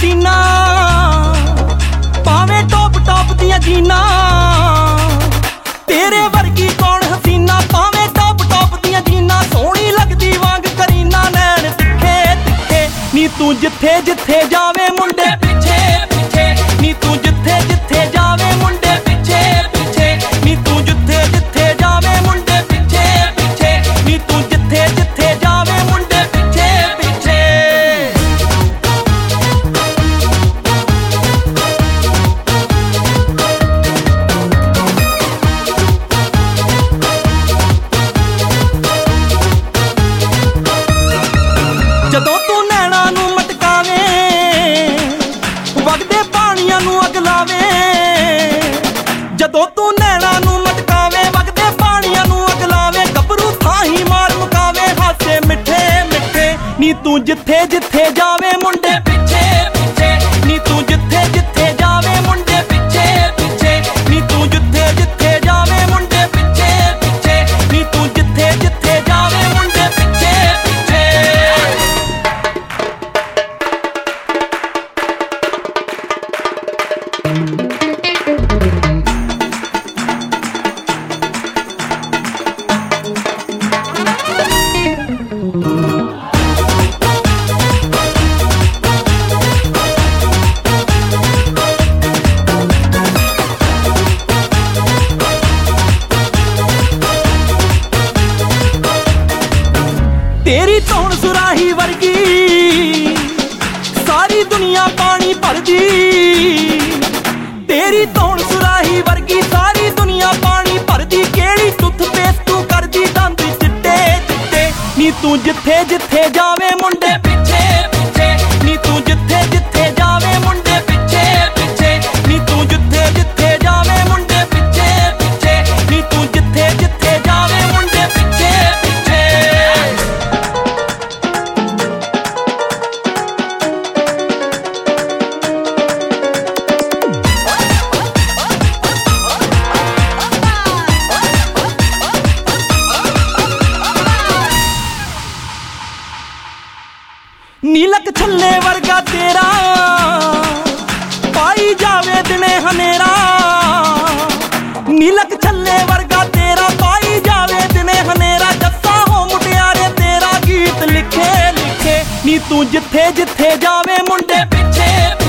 हसीना पावे top top दियां जीना तेरे वर्गी कौन हसीना पावे टॉप टॉप दियां जीना सोहनी लगदी वांग करीना नैन तिखे तिखे नी तू जिथे जिथे जावे मुंडे पिछे पिछे नी तू जिथे जिथे जावे मुंडे पिछे पिछे नी तू जिथे जिथे जावे मुंडे पिछे पिछे नी तू जिथे जिथे जावे मुंडे पिछे पिछे जदों तू नैना नू मटकावे वगदे पानियां नू अग लावे जदों तू नैना नू मटकावे वगदे पानियां नू अग लावे गभरू थाही मार मुकावे हासे मिठे मिठे नी तू जिथे जिथे जावे मुंडे पिछे पिछे नी तू जिथे जिथे जावे मुंडे पिछे पिछे नी तू जिथे जिथे जावे मुंडे पिछे पिछे नी तू जिथे जिथे जावे मुंडे पिछे पिछे तेरी धौन सुराही वर्गी सारी दुनिया पानी भरदी तेरी धौन सुराही वर्गी सारी दुनिया पानी भरदी केड़ी टूथपेस्ट तू करदी दंद चिट्टे चिट्टे नी तू जिथे जिथे जावे मुंडे पिछे पिछे नी तू जिथे जिथे जावे मुंडे पिछे पिछे नी तू जिथे जिथे जावे मुंडे पिछे पिछे नी तू जिथे जिथे जावे मुंडे पिछे पिछे नीलक छल्ले वर्गा तेरा पाई जावे दिने हनेरा नीलक छल्ले वर्गा तेरा पाई जावे दिने हनेरा जस्सा हो मुटियारे तेरा गीत लिखे लिखे नी तू जिथे जिथे जावे मुंडे पिछे